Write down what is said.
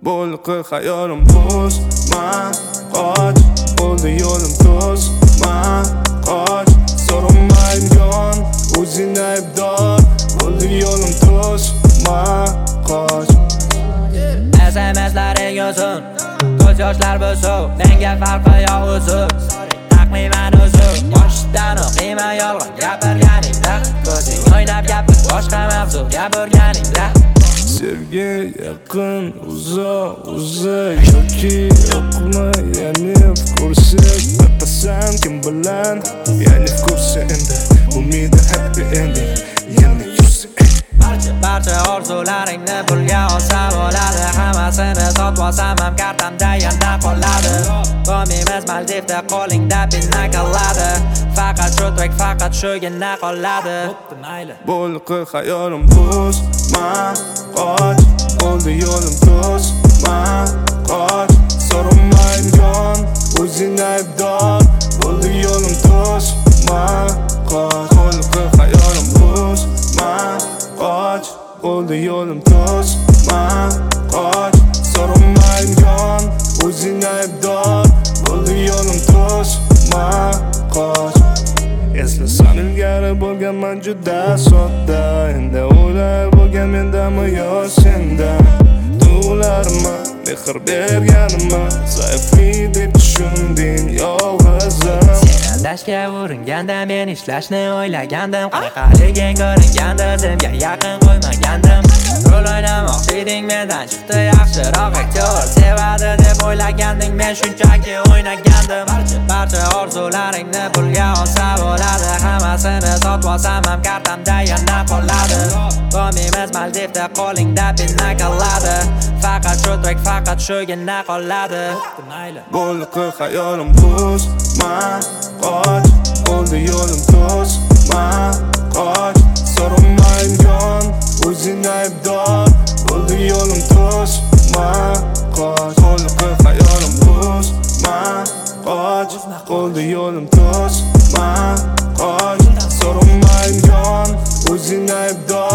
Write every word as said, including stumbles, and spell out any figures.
Bo'lqi xayolim buzma qoch, bo'ldi yo'lim to'sma qoch, so'ramaydigan o'zing aybdor, bo'ldi yo'lim to'sma qoch. S M S'laring uzun, ko'z yoshlar bo'lsin, menga farqi yo'q uzun. Taqmayman uzun, boshdan o'qiyman yolg'on gapirganingda, ko'zing o'ynab gapir boshqa mavzu gapirganingda. Sevgi yaqin, uzoq, uzak yoki yo'qmi, ya'ni ko'rsak battasam kim bilan, ya'ni ko'rsa endi umidi happy ending, ya'ni ko'rsa barcha orzularingni pulga olsa bo'ladi, hammasini sotib olsam ham kartamda yanda qoladi. Qo'mimiz Maldivda qo'lingda pinna qiladi, faqat shu tek faqat shugina qoladi. Bo'lqi xayolim buzma qoch, bo'ldi yo'lim to'sma qoch, so'ramaydigan o'zing aybdor, bo'ldi yo'lim to'sma qoch. Bo'lqi xayolim buzma qoch, bo'ldi yo'lim to'sma qoch, so'ramaydigan o'zing aybdor, bo'ldi yo'lim to'sma qoch. Eslasam ilgari bo'lganman juda sodda, endi o'ylab bo'lgan mendami yo senda. Tularma mehr berganimni, zaiflik deb tushunding yolg'izim. Sen aldashga uringanda, men ishlashni o'ylagandim, qanaqiliging ko'ringanda, senga yaqin qo'ymagandim. Rol o'ynamoqchi eding mendan chiqdi yaxshiroq aktyor, sevadi deb o'ylaganding, men shunchaki o'ynagandim. Barcha orzularingni pulga olsa bo'ladi, hammasini sotib olsam ham kartamda yana qoladi. Qo'mimiz Maldivda qo'lingda pinna qiladi, faqat shu tek faqat shugina qoladi. Bo'lqi xayolim buzma qoch, bo'ldi yo'lim to'sma qoch, so'ramaydigan o'zing aybdor, bo'ldi yo'lim to'sma qoch. Bo'lqi xayolim buzma qoch, bo'ldi yo'lim to'sma qoch, so'ramaydigan o'zing aybdor.